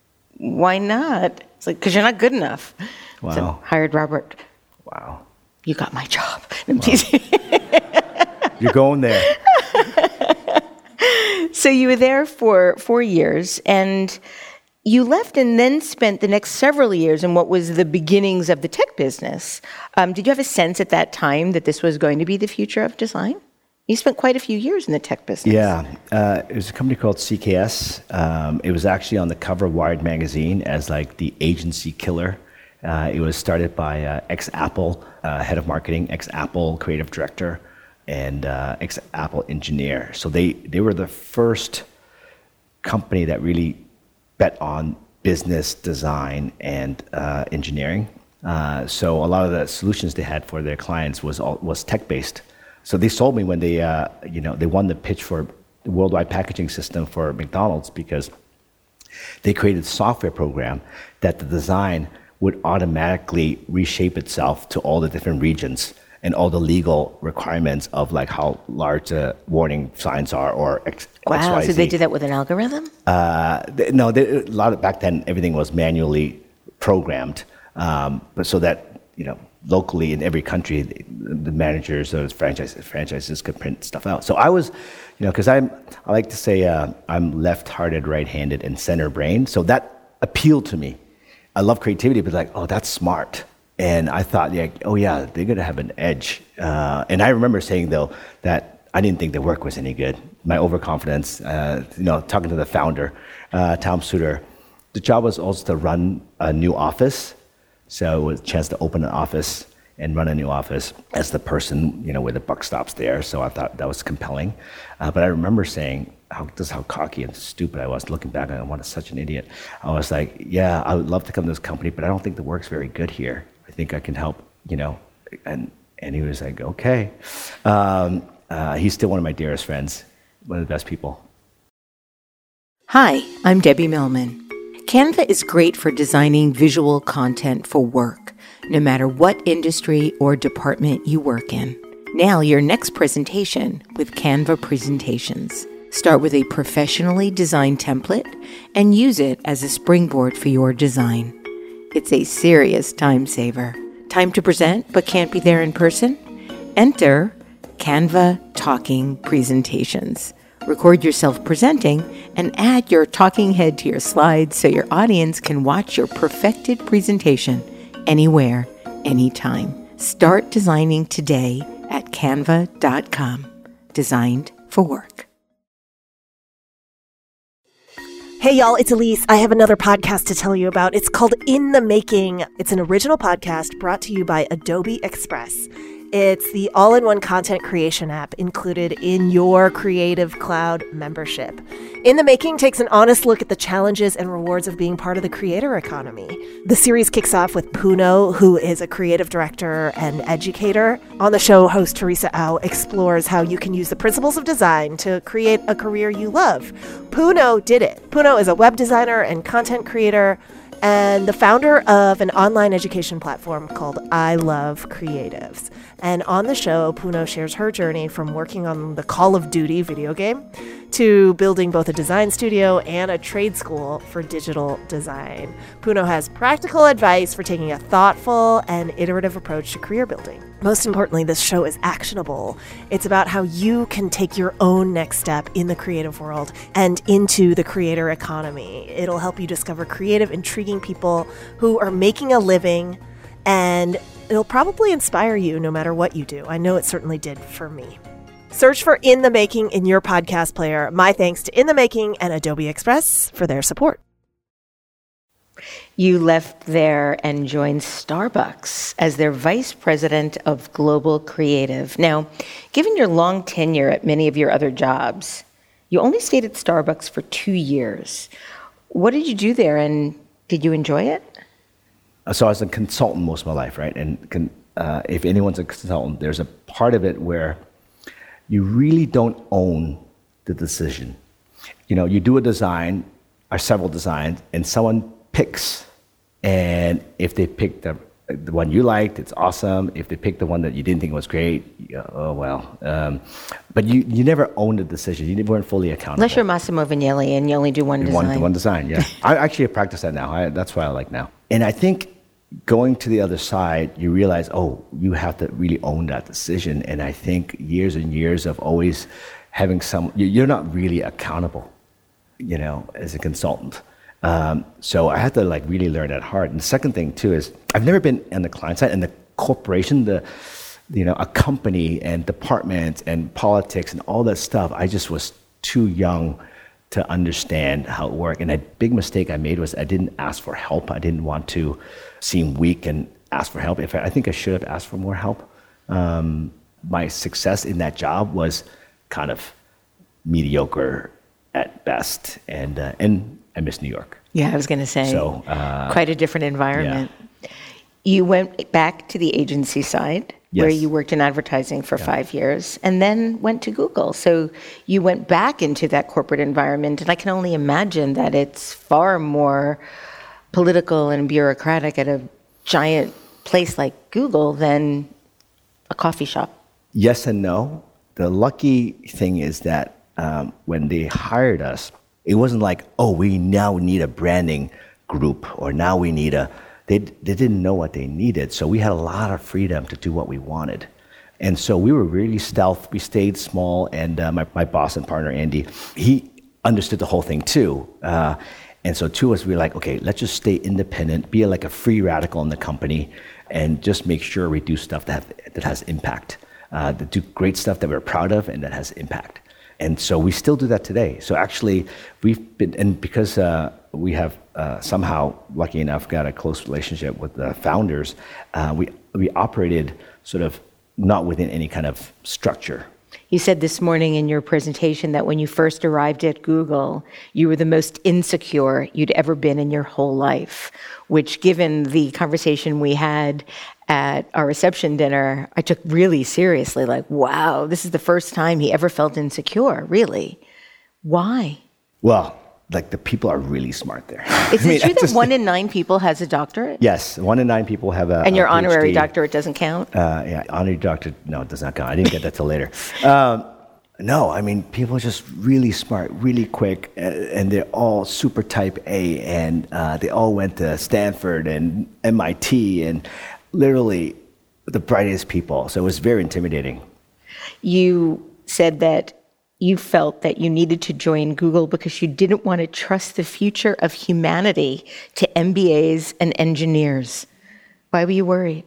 why not? It's like, because you're not good enough. Wow. So hired Robert. wow. You got my job. I'm teasing. You're going there. So you were there for four years, and you left and then spent the next several years in what was the beginnings of the tech business. Um, did you have a sense at that time that this was going to be the future of design? You spent quite a few years in the tech business. Yeah, uh, it was a company called C K S. Um, it was actually on the cover of Wired magazine as like the agency killer. Uh, it was started by uh, ex-Apple uh, head of marketing, ex-Apple creative director, and uh, ex-Apple engineer. So they, they were the first company that really bet on business design and uh, engineering. Uh, so a lot of the solutions they had for their clients was all, was tech-based. So they sold me when they, uh, you know, they won the pitch for the worldwide packaging system for McDonald's because they created a software program that the design would automatically reshape itself to all the different regions and all the legal requirements of like how large the warning signs are or X, Wow, X, Y, so Z. they did that with an algorithm? Uh, they, no, they, a lot of, back then everything was manually programmed, um, but so that you know locally in every country the, the managers of franchises franchises could print stuff out. So I was, you know, because I'm I like to say uh, I'm left-hearted, right-handed, and center-brained. So that appealed to me. I love creativity, but like, oh, that's smart. And I thought, yeah, oh yeah, they're gonna have an edge. Uh, and I remember saying though that I didn't think the work was any good. My overconfidence, uh, you know, talking to the founder, uh, Tom Suter, the job was also to run a new office. So it was a chance to open an office and run a new office as the person, you know, where the buck stops there. So I thought that was compelling. Uh, but I remember saying, how, just how cocky and stupid I was. Looking back, I was such an idiot. I was like, yeah, I would love to come to this company, but I don't think the work's very good here. I think I can help, you know. And and he was like, okay. Um, uh, he's still one of my dearest friends, one of the best people. Hi, I'm Debbie Millman. Canva is great for designing visual content for work, no matter what industry or department you work in. Now, your next presentation with Canva Presentations. Start with a professionally designed template and use it as a springboard for your design. It's a serious time saver. Time to present but can't be there in person? Enter Canva Talking Presentations. Record yourself presenting and add your talking head to your slides so your audience can watch your perfected presentation anywhere, anytime. Start designing today at canva dot com. Designed for work. Hey y'all, it's Elise. I have another podcast to tell you about. It's called In the Making. It's an original podcast brought to you by Adobe Express. It's the all-in-one content creation app included in your Creative Cloud membership. In the Making takes an honest look at the challenges and rewards of being part of the creator economy. The series kicks off with Puno, who is a creative director and educator. On the show, host Teresa Au explores how you can use the principles of design to create a career you love. Puno did it. Puno is a web designer and content creator and the founder of an online education platform called I Love Creatives. And on the show, Puno shares her journey from working on the Call of Duty video game to building both a design studio and a trade school for digital design. Puno has practical advice for taking a thoughtful and iterative approach to career building. Most importantly, this show is actionable. It's about how you can take your own next step in the creative world and into the creator economy. It'll help you discover creative, intriguing people who are making a living, and it'll probably inspire you no matter what you do. I know it certainly did for me. Search for In the Making in your podcast player. My thanks to In the Making and Adobe Express for their support. You left there and joined Starbucks as their vice president of global creative. Now, given your long tenure at many of your other jobs, you only stayed at Starbucks for two years. What did you do there, and did you enjoy it? So I was a consultant most of my life, right? And uh, if anyone's a consultant, there's a part of it where you really don't own the decision. You know, you do a design, or several designs, and someone picks. And if they pick the, the one you liked, it's awesome. If they pick the one that you didn't think was great, you know, oh well. Um, but you, you never owned the decision. You weren't fully accountable. Unless you're Massimo Vignelli and you only do one design. One, one design, yeah. I actually practice that now. I, that's what I like now. And I think going to the other side, you realize, oh, you have to really own that decision. And I think years and years of always having some, you're not really accountable, you know, as a consultant. Um, so I had to like really learn that hard. And the second thing too is I've never been on the client side, and the corporation, the, you know, a company and departments and politics and all that stuff. I just was too young to understand how it worked. And a big mistake I made was I didn't ask for help. I didn't want to seem weak and ask for help. If I, I think I should have asked for more help. Um, my success in that job was kind of mediocre at best, and uh, and I miss New York. Yeah, I was going to say, so, uh, quite a different environment. Yeah. You went back to the agency side, yes, where you worked in advertising for yeah. five years, and then went to Google. So you went back into that corporate environment, and I can only imagine that it's far more political and bureaucratic at a giant place like Google than a coffee shop. Yes and no. The lucky thing is that um, when they hired us, it wasn't like, oh, we now need a branding group, or now we need a, they they didn't know what they needed. So we had a lot of freedom to do what we wanted. And so we were really stealth. We stayed small, and uh, my, my boss and partner, Andy, he understood the whole thing too. Uh, and so to us, we were like, okay, let's just stay independent, be like a free radical in the company, and just make sure we do stuff that, have, that has impact, uh, that do great stuff that we're proud of and that has impact. And so we still do that today. So actually, we've been, and because uh, we have uh, somehow, lucky enough, got a close relationship with the founders. Uh, we we operated sort of not within any kind of structure. You said this morning in your presentation that when you first arrived at Google, you were the most insecure you'd ever been in your whole life, which, given the conversation we had at our reception dinner, I took really seriously. Like, wow, this is the first time he ever felt insecure, really. Why? Well, like the people are really smart there. Is I mean, it true that just, one in nine people has a doctorate? Yes, one in nine people have a And your a honorary PhD. doctorate doesn't count? Uh, yeah, honorary doctorate, no, it does not count. I didn't get that till later. Um, no, I mean, people are just really smart, really quick, uh, and they're all super type A, and uh, they all went to Stanford and M I T, and literally the brightest people. So it was very intimidating. You said that you felt that you needed to join Google because you didn't want to trust the future of humanity to M B As and engineers. Why were you worried?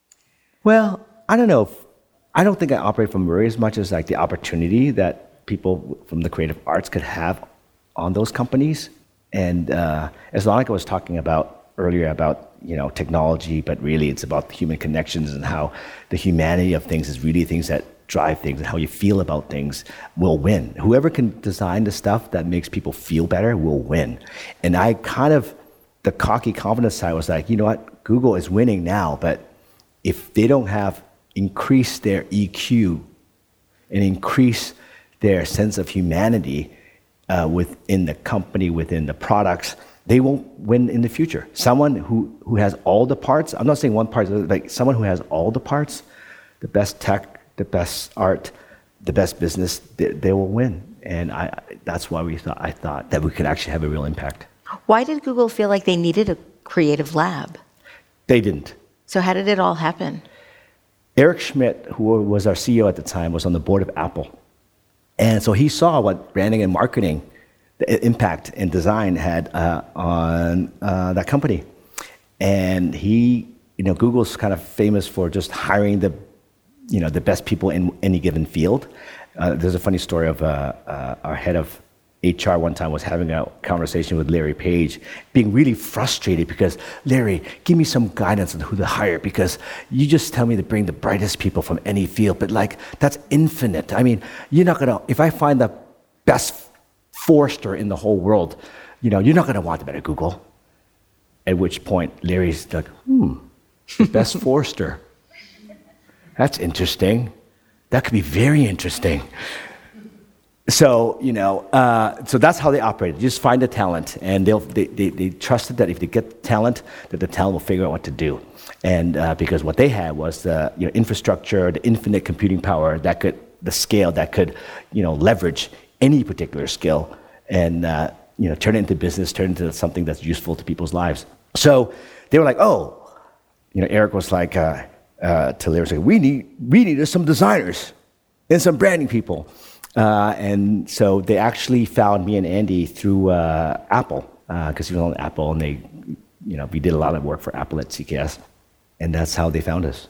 Well, I don't know. If, I don't think I operate from worry as much as like the opportunity that people from the creative arts could have on those companies. And uh, as Monica was talking about earlier about, you know, technology, but really it's about the human connections and how the humanity of things is really things that drive things, and how you feel about things will win. Whoever can design the stuff that makes people feel better will win. And I kind of, the cocky confidence side was like, you know what, Google is winning now, but if they don't have increased their E Q and increase their sense of humanity uh, within the company, within the products, they won't win in the future. Someone who, who has all the parts, I'm not saying one part, like someone who has all the parts, the best tech, the best art, the best business, they, they will win. And I, that's why we thought, I thought that we could actually have a real impact. Why did Google feel like they needed a creative lab? They didn't. So how did it all happen? Eric Schmidt, who was our C E O at the time, was on the board of Apple. And so he saw what branding and marketing, the impact and design had uh, on uh, that company. And he, you know, Google's kind of famous for just hiring the you know, the best people in any given field. Uh, there's a funny story of uh, uh, our head of H R one time was having a conversation with Larry Page, being really frustrated because, Larry, give me some guidance on who to hire, because you just tell me to bring the brightest people from any field, but like, that's infinite. I mean, you're not gonna, if I find the best Forrester in the whole world, you know, you're not gonna want them at Google. At which point, Larry's like, hmm, the best Forrester. That's interesting. That could be very interesting. So, you know, uh, so that's how they operated. You just find the talent, and they'll, they, they, they trusted that if they get the talent, that the talent will figure out what to do. And uh, because what they had was the you know, infrastructure, the infinite computing power that could, the scale that could, you know, leverage any particular skill and, uh, you know, turn it into business, turn it into something that's useful to people's lives. So they were like, oh, you know, Eric was like, uh, Uh, to Larry, say, we need we needed some designers and some branding people, uh, and so they actually found me and Andy through uh, Apple, because uh, he was on Apple, and they, you know, we did a lot of work for Apple at C K S, and that's how they found us.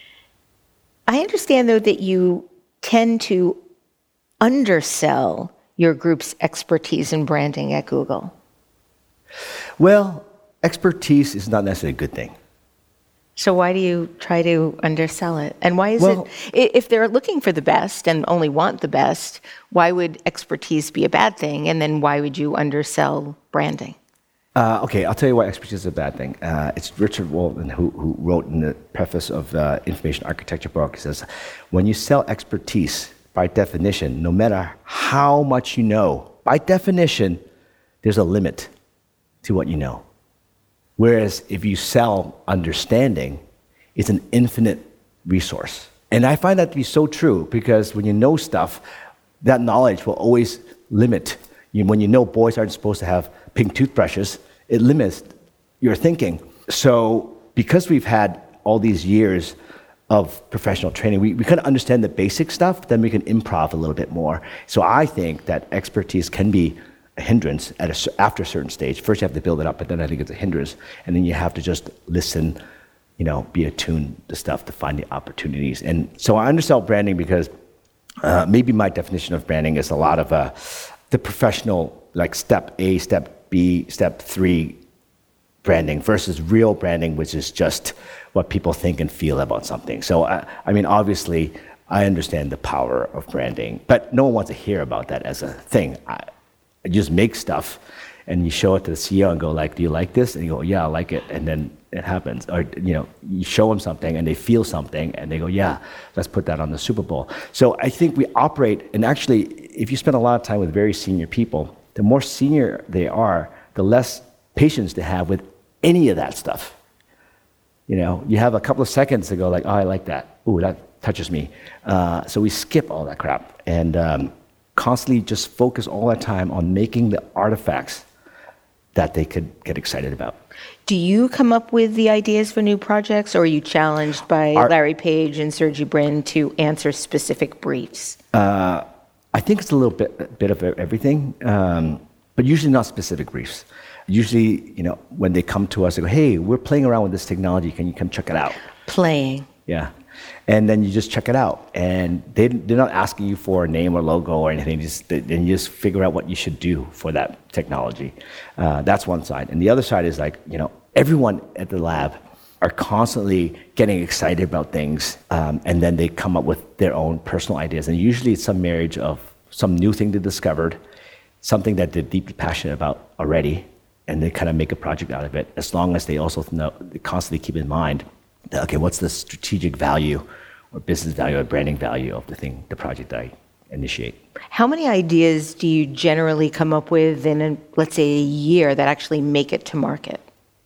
I understand, though, that you tend to undersell your group's expertise in branding at Google. Well, expertise is not necessarily a good thing. So why do you try to undersell it? And why is well, it, if they're looking for the best and only want the best, why would expertise be a bad thing? And then why would you undersell branding? Uh, okay, I'll tell you why expertise is a bad thing. Uh, it's Richard Walton who, who wrote in the preface of the Information Architecture book. He says, when you sell expertise, by definition, no matter how much you know, by definition, there's a limit to what you know. Whereas if you sell understanding, it's an infinite resource. And I find that to be so true, because when you know stuff, that knowledge will always limit. You, when you know boys aren't supposed to have pink toothbrushes, it limits your thinking. So because we've had all these years of professional training, we, we kind of understand the basic stuff, then we can improv a little bit more. So I think that expertise can be a hindrance at a, after a certain stage. First you have to build it up, but then I think it's a hindrance. And then you have to just listen, you know, be attuned to stuff to find the opportunities. And so I undersell branding because uh, maybe my definition of branding is a lot of uh, the professional, like step A, step B, step three branding versus real branding, which is just what people think and feel about something. So, I, I mean, obviously, I understand the power of branding, but no one wants to hear about that as a thing. I, I just make stuff, and you show it to the C E O and go like, "Do you like this?" And you go, "Yeah, I like it," and then it happens. Or you know, you show them something and they feel something, and they go, "Yeah, let's put that on the Super Bowl." So I think we operate, and actually, if you spend a lot of time with very senior people, the more senior they are, the less patience they have with any of that stuff. You know, you have a couple of seconds to go like, "Oh, I like that. Ooh, that touches me." Uh, so we skip all that crap and um, constantly just focus all our time on making the artifacts that they could get excited about. Do you come up with the ideas for new projects, or are you challenged by Our, Larry Page and Sergey Brin to answer specific briefs? Uh, I think it's a little bit, a bit of everything, um, but usually not specific briefs. Usually, you know, when they come to us, they go, "Hey, we're playing around with this technology. Can you come check it out?" Playing. Yeah. And then you just check it out. And they, they're not asking you for a name or logo or anything. Just, then you just figure out what you should do for that technology. Uh, that's one side. And the other side is like, you know, everyone at the lab are constantly getting excited about things. Um, and then they come up with their own personal ideas. And usually it's some marriage of some new thing they discovered, something that they're deeply passionate about already, and they kind of make a project out of it, as long as they also know, they constantly keep in mind, okay, what's the strategic value or business value or branding value of the thing, the project I initiate. How many ideas do you generally come up with in, a, let's say, a year that actually make it to market?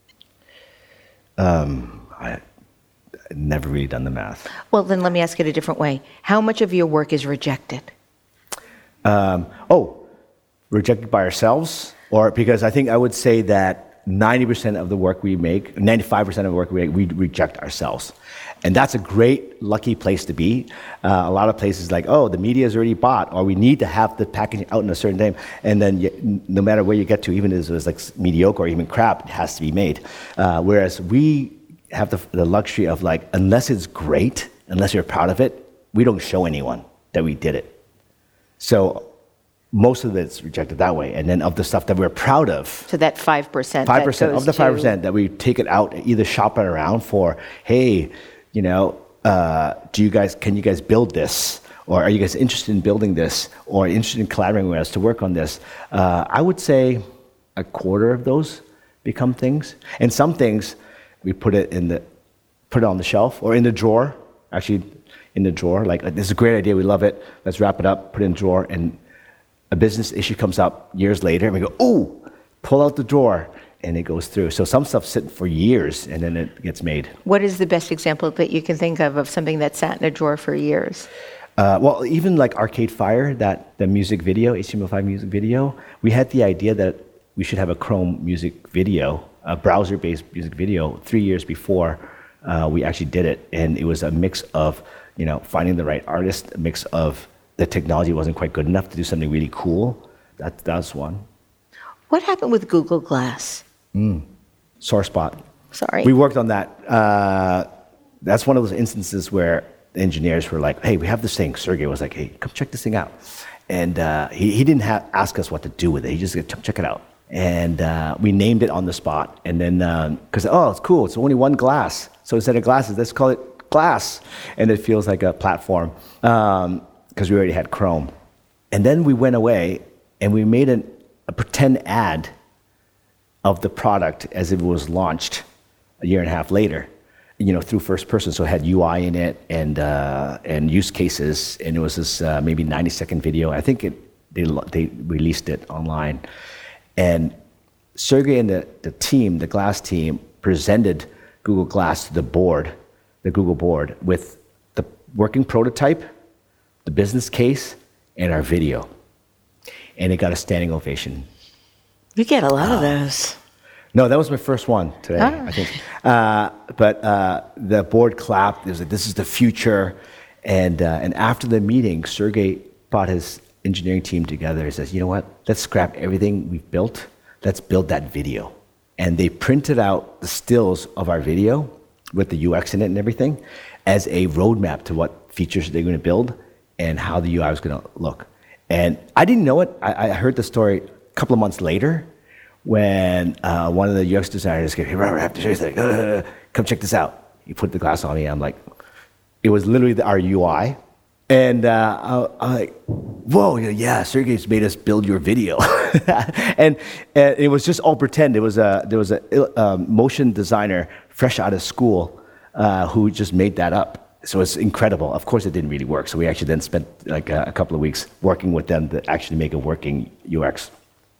Um, I, I've never really done the math. Well, then let me ask it a different way. How much of your work is rejected? Um, oh, rejected by ourselves? Or because I think I would say that ninety percent of the work we make, ninety-five percent of the work we make, we reject ourselves. And that's a great, lucky place to be. Uh, a lot of places like, oh, the media is already bought, or we need to have the packaging out in a certain time. And then you, no matter where you get to, even if it's like mediocre or even crap, it has to be made. Uh, whereas we have the, the luxury of like, unless it's great, unless you're proud of it, we don't show anyone that we did it. So most of it's rejected that way. And then of the stuff that we're proud of. So that five percent. five percent of the five percent that we take it out, either shop it around for, hey, you know, uh, do you guys, can you guys build this? Or are you guys interested in building this? Or interested in collaborating with us to work on this? Uh, I would say a quarter of those become things. And some things, we put it in the, put it on the shelf or in the drawer, actually in the drawer. Like, this is a great idea, we love it. Let's wrap it up, put it in the drawer, and a business issue comes up years later, and we go, ooh, pull out the drawer, and it goes through. So some stuff sits for years, and then it gets made. What is the best example that you can think of of something that sat in a drawer for years? Uh, well, even like Arcade Fire, that the music video, H T M L five music video, we had the idea that we should have a Chrome music video, a browser-based music video, three years before uh, we actually did it. And it was a mix of, you know, finding the right artist, a mix of the technology wasn't quite good enough to do something really cool. That, that's one. What happened with Google Glass? Mm. Sore spot. Sorry. We worked on that. Uh, that's one of those instances where the engineers were like, hey, we have this thing. Sergey was like, hey, come check this thing out. And uh, he, he didn't ha- ask us what to do with it. He just said, check it out. And uh, we named it on the spot. And then, because, um, oh, it's cool. It's only one glass. So instead of glasses, let's call it Glass. And it feels like a platform. Um, because we already had Chrome. And then we went away and we made an, a pretend ad of the product as it was launched a year and a half later, you know, through first person. So it had U I in it and uh, and use cases, and it was this uh, maybe ninety second video. I think it they they released it online. And Sergey and the, the team, the Glass team, presented Google Glass to the board, the Google board, with the working prototype, the business case, and our video. And it got a standing ovation. You get a lot uh, of those. No, that was my first one today, oh. I think. Uh, but uh, the board clapped. It was like, this is the future. And uh, and after the meeting, Sergey brought his engineering team together. He says, you know what? Let's scrap everything we've built. Let's build that video. And they printed out the stills of our video with the U X in it and everything as a roadmap to what features they're going to build and how the U I was going to look. And I didn't know it. I, I heard the story a couple of months later when uh, one of the U X designers came, hey, Robert, I have to show you something. Uh, come check this out. He put the glass on me. I'm like, it was literally the, our U I. And uh, I'm like, whoa, yeah, Sergey's made us build your video. and, and it was just all pretend. It was a, there was a, a motion designer fresh out of school uh, who just made that up. So it's incredible. Of course, it didn't really work. So we actually then spent like a, a couple of weeks working with them to actually make a working U X.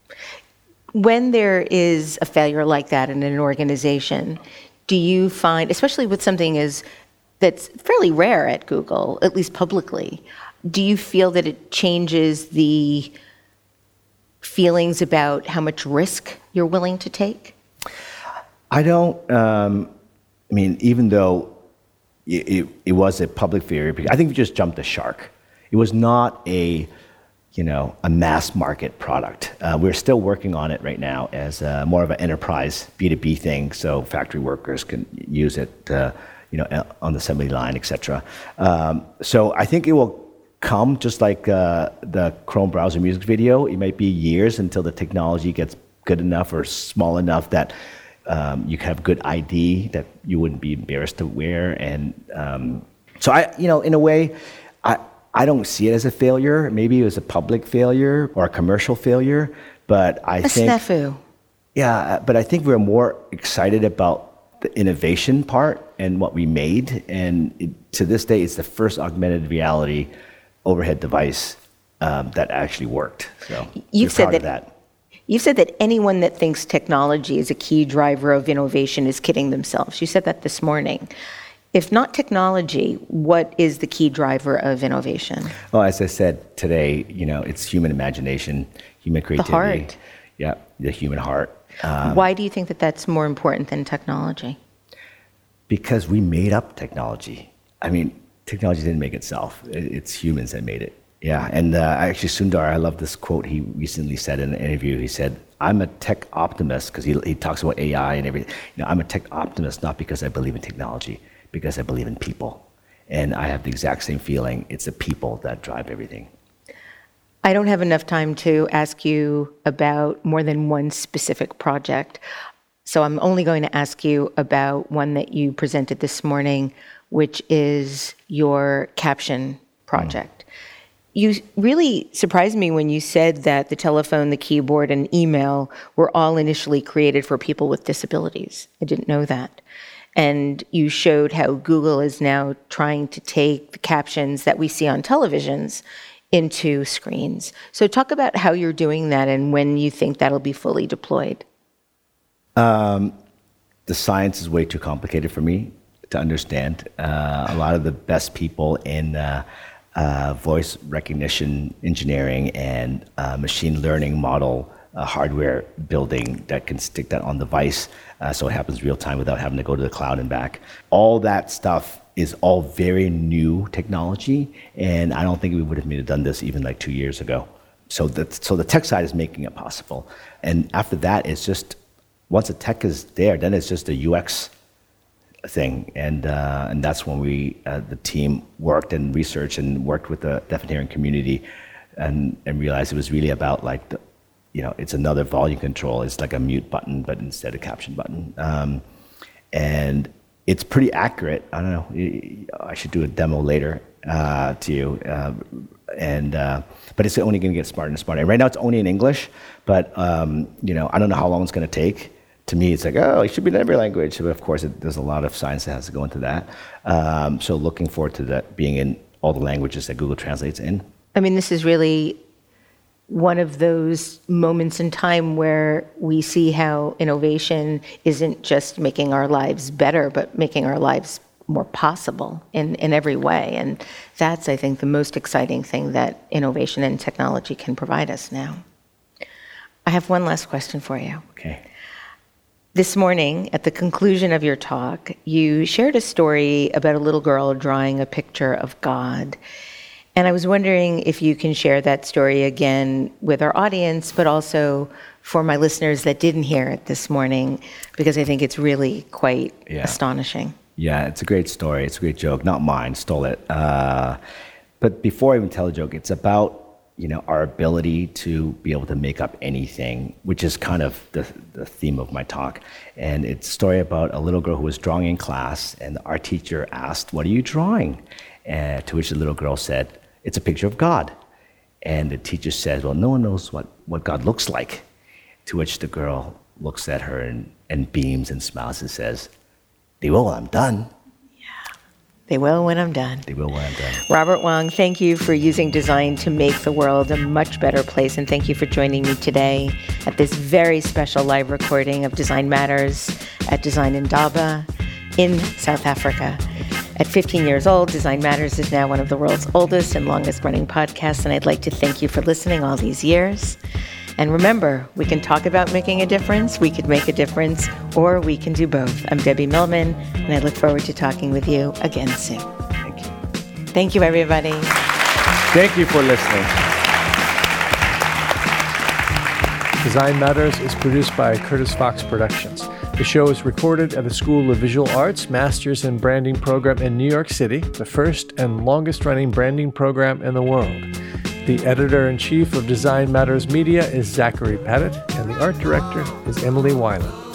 When there is a failure like that in an organization, do you find, especially with something as that's fairly rare at Google, at least publicly, do you feel that it changes the feelings about how much risk you're willing to take? I don't, um, I mean, even though it, it, it was a public failure, I think we just jumped the shark. It was not a, you know, a mass market product. Uh, we're still working on it right now as a, more of an enterprise B two B thing, so factory workers can use it, uh, you know, on the assembly line, et cetera. Um, so I think it will come just like uh, the Chrome browser music video. It might be years until the technology gets good enough or small enough that um, you can have good I D that you wouldn't be embarrassed to wear. And um, so I, you know, in a way, I, I don't see it as a failure. Maybe it was a public failure or a commercial failure, but I a think... A snafu. Yeah, but I think we're more excited about the innovation part and what we made. And it, to this day, it's the first augmented reality overhead device um, that actually worked. So you've said that, that. You've said that anyone that thinks technology is a key driver of innovation is kidding themselves. You said that this morning. If not technology, what is the key driver of innovation? Well, as I said today, you know, it's human imagination, human creativity. The heart. Yeah, the human heart. Um, Why do you think that that's more important than technology? Because we made up technology. I mean, technology didn't make itself. It's humans that made it. Yeah, and uh, actually Sundar, I love this quote he recently said in an interview. He said, I'm a tech optimist, because he, he talks about A I and everything. You know, I'm a tech optimist not because I believe in technology, because I believe in people. And I have the exact same feeling. It's the people that drive everything. I don't have enough time to ask you about more than one specific project. So I'm only going to ask you about one that you presented this morning, which is your caption project. Mm. You really surprised me when you said that the telephone, the keyboard, and email were all initially created for people with disabilities. I didn't know that. And you showed how Google is now trying to take the captions that we see on televisions into screens. So talk about how you're doing that and when you think that'll be fully deployed. Um, the science is way too complicated for me to understand. Uh, a lot of the best people in uh, uh, voice recognition engineering and uh, machine learning model uh, hardware building that can stick that on the device uh, so it happens real time without having to go to the cloud and back. All that stuff is all very new technology, and I don't think we would have done this even like two years ago. So the, so the tech side is making it possible. And after that, it's just, once the tech is there, then it's just a U X thing. And uh, and that's when we, uh, the team worked and researched and worked with the deaf and hearing community and, and realized it was really about like, the, you know, it's another volume control. It's like a mute button, but instead a caption button. Um, and it's pretty accurate. I don't know. I should do a demo later uh, to you. Uh, and uh, but it's only going to get smarter and smarter. And right now it's only in English, but um, you know, I don't know how long it's going to take. To me, it's like, oh, it should be in every language. But of course, it, there's a lot of science that has to go into that. Um, so looking forward to that being in all the languages that Google translates in. I mean, this is really one of those moments in time where we see how innovation isn't just making our lives better, but making our lives more possible in, in every way. And that's, I think, the most exciting thing that innovation and technology can provide us now. I have one last question for you. Okay. This morning, at the conclusion of your talk, you shared a story about a little girl drawing a picture of God. And I was wondering if you can share that story again with our audience, but also for my listeners that didn't hear it this morning, because I think it's really quite yeah. astonishing. Yeah, it's a great story. It's a great joke. Not mine, stole it. Uh, but before I even tell the joke, it's about, you know, our ability to be able to make up anything, which is kind of the, the theme of my talk. And it's a story about a little girl who was drawing in class, and our teacher asked, "What are you drawing?" And to which the little girl said, "It's a picture of God." And the teacher says, "Well, no one knows what, what God looks like." To which the girl looks at her and, and beams and smiles and says, "They will when I'm done." They will when I'm done. They will when I'm done. Robert Wong, thank you for using design to make the world a much better place. And thank you for joining me today at this very special live recording of Design Matters at Design Indaba in South Africa. At fifteen years old, Design Matters is now one of the world's oldest and longest running podcasts. And I'd like to thank you for listening all these years. And remember, we can talk about making a difference, we could make a difference, or we can do both. I'm Debbie Millman, and I look forward to talking with you again soon. Thank you. Thank you, everybody. Thank you for listening. Design Matters is produced by Curtis Fox Productions. The show is recorded at the School of Visual Arts Masters in Branding program in New York City, the first and longest-running branding program in the world. The editor-in-chief of Design Matters Media is Zachary Pettit, and the art director is Emily Weiland.